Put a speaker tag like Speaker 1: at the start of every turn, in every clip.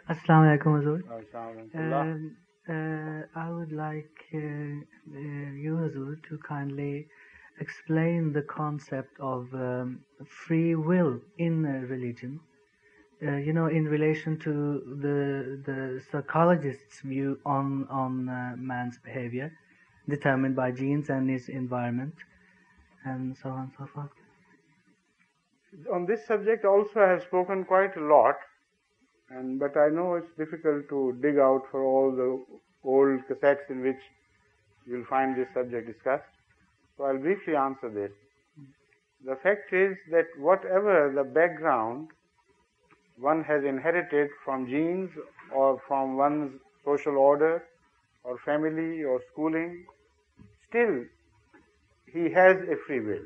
Speaker 1: Assalamu alaikum, Hazur.
Speaker 2: Assalamualaikum.
Speaker 1: I would like you, Hazur, to kindly explain the concept of free will in religion. In relation to the psychologist's view on man's behavior, determined by genes and his environment, and so on and so forth.
Speaker 2: On this subject also I have spoken quite a lot, but I know it's difficult to dig out for all the old cassettes in which you will find this subject discussed. So I'll briefly answer this. The fact is that whatever the background one has inherited from genes or from one's social order or family or schooling, still he has a free will.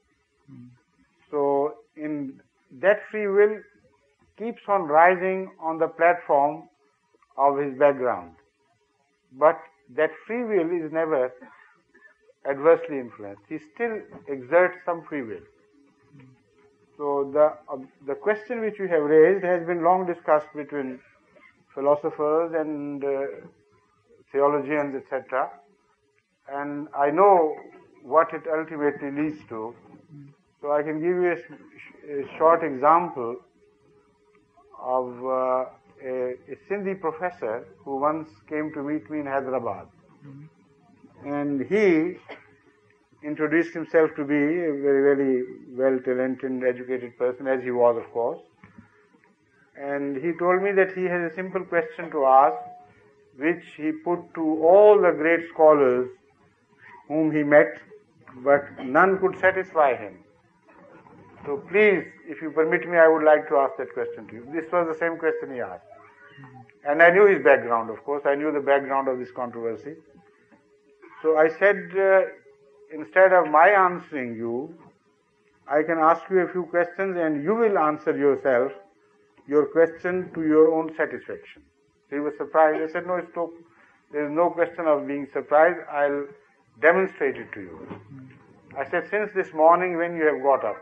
Speaker 2: So in that free will keeps on rising on the platform of his background. But that free will is never adversely influenced. He still exerts some free will. So the question which you have raised has been long discussed between philosophers and theologians, etc. And I know what it ultimately leads to. So I can give you a short example of a Sindhi professor who once came to meet me in Hyderabad. And he introduced himself to be a very, very well-talented, educated person, as he was, of course. And he told me that he has a simple question to ask, which he put to all the great scholars whom he met, but none could satisfy him. So please, if you permit me, I would like to ask that question to you. This was the same question he asked. And I knew his background, of course. I knew the background of this controversy. So I said, instead of my answering you, I can ask you a few questions and you will answer yourself your question to your own satisfaction. So he was surprised. I said, no, there is no question of being surprised. I'll demonstrate it to you. I said, since this morning when you got up,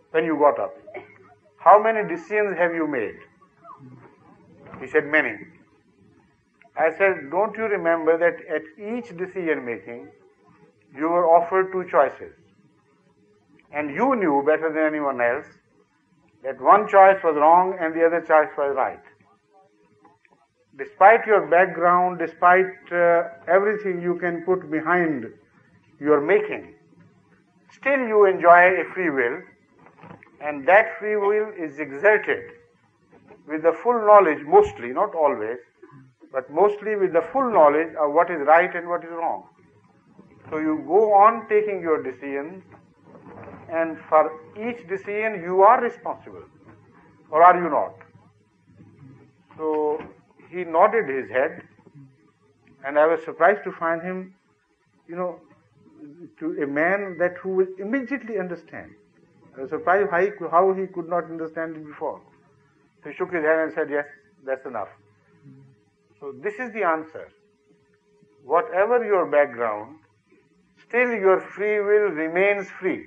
Speaker 2: how many decisions have you made? He said, many. I said, don't you remember that at each decision making, you were offered two choices? And you knew better than anyone else that one choice was wrong and the other choice was right. Despite your background, despite everything you can put behind your making, still you enjoy a free will, and that free will is exerted with the full knowledge, mostly, not always, but mostly with the full knowledge of what is right and what is wrong. So you go on taking your decisions, and for each decision you are responsible, or are you not? So he nodded his head, and I was surprised to find him, to a man that who will immediately understand. I was surprised how he could not understand it before. So he shook his head and said, yes, that's enough. So this is the answer. Whatever your background, still your free will remains free.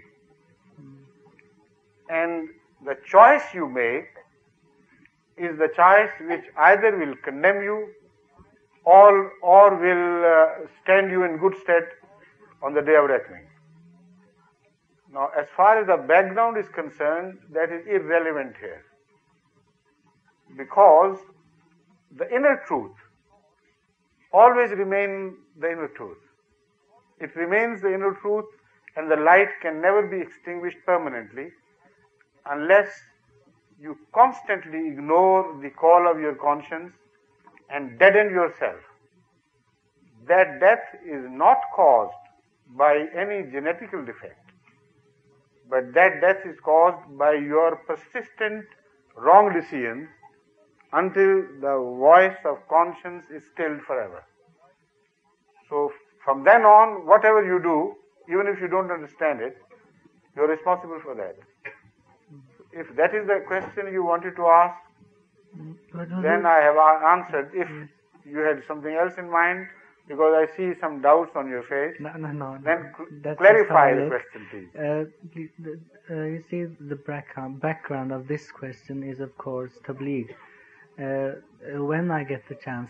Speaker 2: And the choice you make is the choice which either will condemn you or will stand you in good stead on the day of reckoning. Now, as far as the background is concerned, that is irrelevant here. Because the inner truth always remains the inner truth. It remains the inner truth, and the light can never be extinguished permanently unless you constantly ignore the call of your conscience and deaden yourself. That death is not caused by any genetical defect, but that death is caused by your persistent wrong decisions until the voice of conscience is stilled forever. So from then on, whatever you do, even if you don't understand it, you're responsible for that. If that is the question you wanted to ask, then I have answered. If you had something else in mind, because I see some doubts on your face, then clarify the question, please.
Speaker 1: You see, the background of this question is, of course, Tabligh. when I get the chance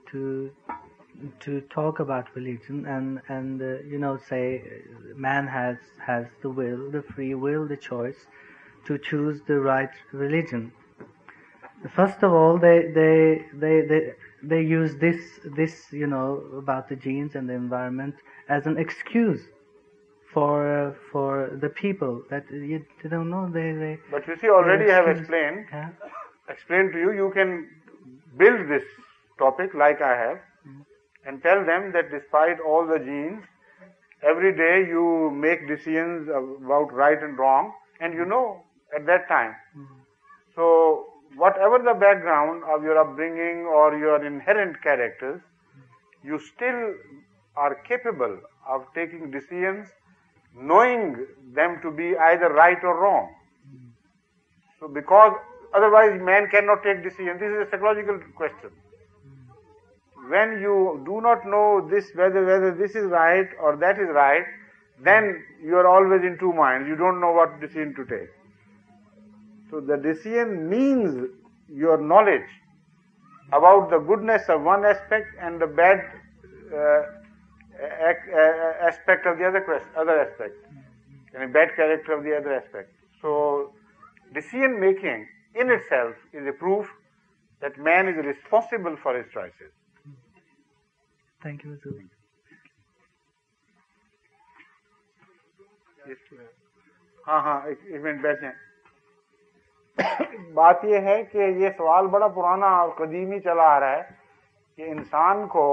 Speaker 1: to talk about religion and say man has the will, the free will, the choice to choose the right religion. First of all, they use this about the genes and the environment as an excuse for the people that you don't know they.
Speaker 2: But you see, already I have
Speaker 1: Yeah.
Speaker 2: explained to you. You can build this topic like I have, and tell them that despite all the genes, every day you make decisions about right and wrong, and at that time. So whatever the background of your upbringing or your inherent characters, you still are capable of taking decisions, knowing them to be either right or wrong. So because otherwise man cannot take decisions. This is a psychological question. When you do not know this, whether this is right or that is right, then you are always in two minds. You don't know what decision to take. So the decision means your knowledge about the goodness of one aspect and the bad aspect of the other aspect, and bad character of the other aspect. So decision making in itself is a proof that man is responsible for his choices.
Speaker 1: Thank you, Huzur.
Speaker 2: ہاں ایک minute بیٹھیں. بات یہ ہے کہ یہ سوال بڑا پرانا اور قدیمی چلا آ رہا ہے کہ انسان کو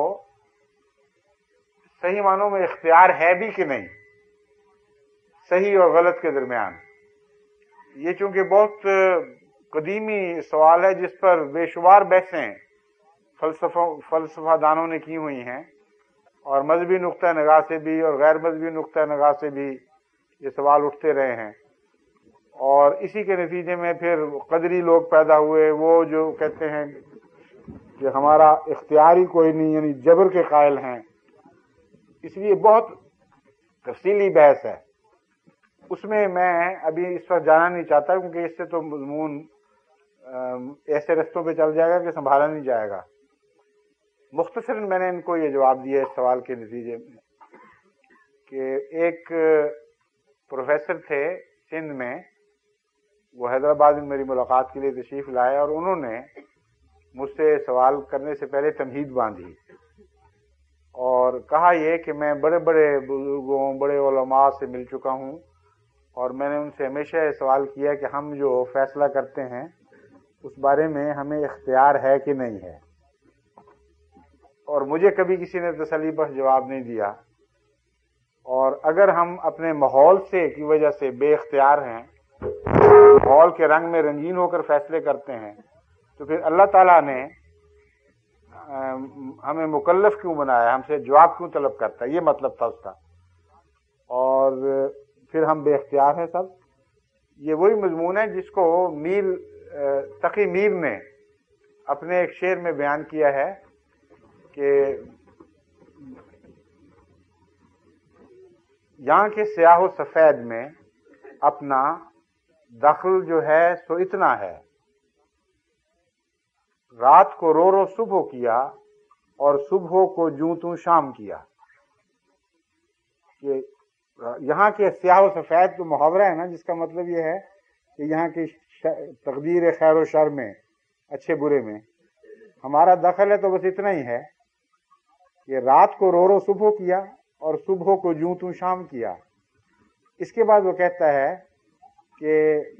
Speaker 2: صحیح معنوں میں اختیار ہے بھی کہ نہیں، صحیح اور غلط کے درمیان. یہ چونکہ بہت قدیمی سوال ہے جس پر بے شمار بحثیں فلسفہ دانوں نے کی ہوئی ہیں، اور مذہبی نقطہ نگاہ سے بھی اور غیر مذہبی نقطہ نگاہ سے بھی یہ سوال اٹھتے رہے ہیں. اور اسی کے نتیجے میں پھر قدری لوگ پیدا ہوئے، وہ جو کہتے ہیں کہ ہمارا اختیار ہی کوئی نہیں، یعنی جبر کے قائل ہیں. اس لیے بہت تفصیلی بحث ہے، اس میں ابھی اس وقت جانا نہیں چاہتا، کیونکہ اس سے تو مضمون ایسے رستوں پہ چل جائے گا کہ سنبھالا نہیں جائے گا. مختصراً میں نے ان کو یہ جواب دیا اس سوال کے نتیجے میں کہ ایک پروفیسر تھے سندھ میں، وہ حیدرآباد میں میری ملاقات کے لیے تشریف لائے، اور انہوں نے مجھ سے سوال کرنے سے پہلے تمہید باندھی اور کہا یہ کہ میں بڑے بڑے بزرگوں، بڑے علماء سے مل چکا ہوں، اور میں نے ان سے ہمیشہ یہ سوال کیا کہ ہم جو فیصلہ کرتے ہیں اس بارے میں ہمیں اختیار ہے کہ نہیں ہے، اور مجھے کبھی کسی نے تسلی بخش جواب نہیں دیا. اور اگر ہم اپنے ماحول سے کی وجہ سے بے اختیار ہیں، ماحول کے رنگ میں رنگین ہو کر فیصلے کرتے ہیں، تو پھر اللہ تعالیٰ نے ہمیں مکلف کیوں بنایا، ہم سے جواب کیوں طلب کرتا ہے؟ یہ مطلب تھا اس کا. اور پھر ہم بے اختیار ہیں سب. یہ وہی مضمون ہے جس کو تقی میر نے اپنے ایک شعر میں بیان کیا ہے کہ یہاں کے سیاہ و سفید میں اپنا دخل جو ہے سو اتنا ہے، رات کو رو رو صبح کیا اور صبح کو جوں توں شام کیا. کہ یہاں کے سیاہ و سفید تو محاورہ ہے نا، جس کا مطلب یہ ہے کہ یہاں کی تقدیر خیر و شر میں، اچھے برے میں ہمارا دخل ہے تو بس اتنا ہی ہے کہ رات کو رو رو صبح کیا اور صبح کو جوں توں شام کیا. اس کے بعد وہ کہتا ہے کہ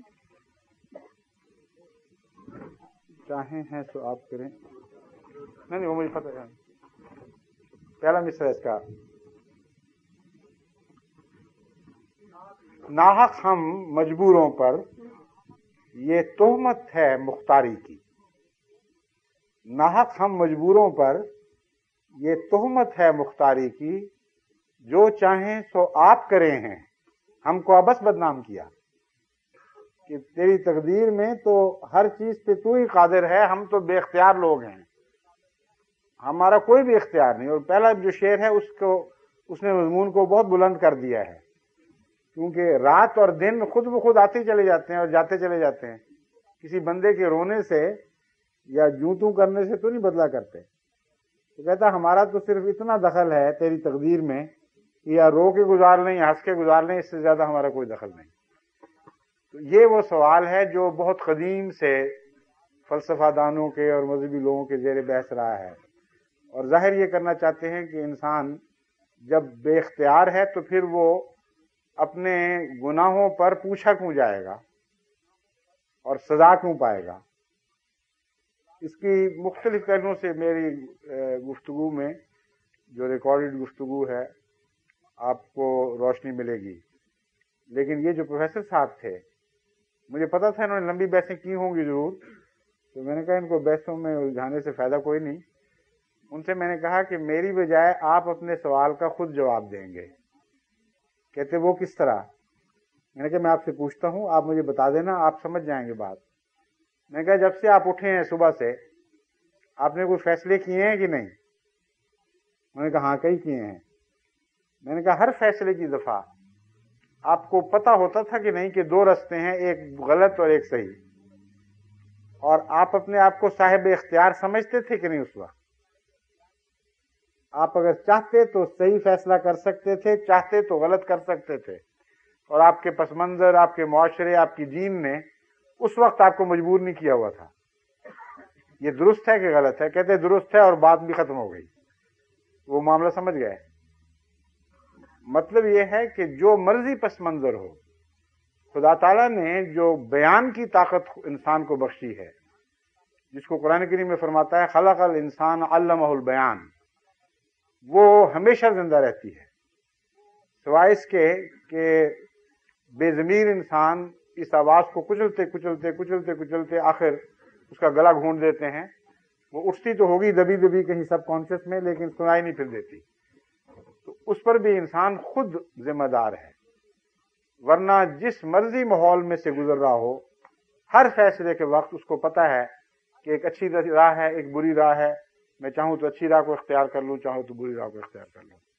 Speaker 2: چاہیں ہیں تو آپ کریں. نہیں وہ مجھے پتہ ہے، پہلا مصرع اس کا. ناحق ہم مجبوروں پر یہ تہمت ہے مختاری کی، ناحق ہم مجبوروں پر یہ تہمت ہے مختاری کی، جو چاہیں سو آپ کرے ہیں ہم کو ابس بدنام کیا. کہ تیری تقدیر میں تو ہر چیز پہ تو ہی قادر ہے، ہم تو بے اختیار لوگ ہیں، ہمارا کوئی بھی اختیار نہیں. اور پہلا جو شعر ہے اس نے مضمون کو بہت بلند کر دیا ہے، کیونکہ رات اور دن خود بخود آتے چلے جاتے ہیں اور جاتے چلے جاتے ہیں. کسی بندے کے رونے سے یا جوں توں کرنے سے تو نہیں بدلا کرتے. تو کہتا ہمارا تو صرف اتنا دخل ہے تیری تقدیر میں کہ یا رو کے گزار لیں یا ہنس کے گزار لیں، اس سے زیادہ ہمارا کوئی دخل نہیں. تو یہ وہ سوال ہے جو بہت قدیم سے فلسفہ دانوں کے اور مذہبی لوگوں کے زیر بحث رہا ہے، اور ظاہر یہ کرنا چاہتے ہیں کہ انسان جب بے اختیار ہے تو پھر وہ اپنے گناہوں پر پوچھا کیوں جائے گا اور سزا کیوں پائے گا. اس کی مختلف پہلوؤں سے میری گفتگو میں، جو ریکارڈڈ گفتگو ہے، آپ کو روشنی ملے گی. لیکن یہ جو پروفیسر صاحب تھے، مجھے پتا تھا انہوں نے لمبی بحثیں کی ہوں گی ضرور، تو میں نے کہا ان کو بحثوں میں الجھانے سے فائدہ کوئی نہیں. ان سے میں نے کہا کہ میری بجائے آپ اپنے سوال کا خود جواب دیں گے. کہتے وہ کس طرح؟ میں نے کہا میں آپ سے پوچھتا ہوں، آپ مجھے بتا دینا، آپ سمجھ جائیں گے بات. میں نے کہا جب سے آپ اٹھے ہیں صبح سے، آپ نے کوئی فیصلے کیے ہیں کہ نہیں؟ انہوں نے کہا ہاں کئی کیے ہیں. میں نے کہا ہر فیصلے کی دفعہ آپ کو پتا ہوتا تھا کہ نہیں کہ دو رستے ہیں، ایک غلط اور ایک صحیح، اور آپ اپنے آپ کو صاحب اختیار سمجھتے تھے کہ نہیں؟ اس وقت آپ اگر چاہتے تو صحیح فیصلہ کر سکتے تھے، چاہتے تو غلط کر سکتے تھے، اور آپ کے پس منظر، آپ کے معاشرے، آپ کی دین نے اس وقت آپ کو مجبور نہیں کیا ہوا تھا. یہ درست ہے کہ غلط ہے؟ کہتے درست ہے، اور بات بھی ختم ہو گئی. وہ معاملہ سمجھ گئے. مطلب یہ ہے کہ جو مرضی پس منظر ہو، خدا تعالیٰ نے جو بیان کی طاقت انسان کو بخشی ہے، جس کو قرآن کریم میں فرماتا ہے خلق الانسان علمہ البیان، وہ ہمیشہ زندہ رہتی ہے، سوائے اس کے کہ بے ضمیر انسان اس آواز کو کچلتے کچلتے کچلتے کچلتے آخر اس کا گلا گھونٹ دیتے ہیں. وہ اٹھتی تو ہوگی دبی دبی کہیں سب کانشیس میں، لیکن سنائی نہیں پھر دیتی. تو اس پر بھی انسان خود ذمہ دار ہے، ورنہ جس مرضی ماحول میں سے گزر رہا ہو، ہر فیصلے کے وقت اس کو پتا ہے کہ ایک اچھی راہ ہے، ایک بری راہ ہے. میں چاہوں تو اچھی راہ کو اختیار کر لوں، چاہوں تو بری راہ کو اختیار کر لوں.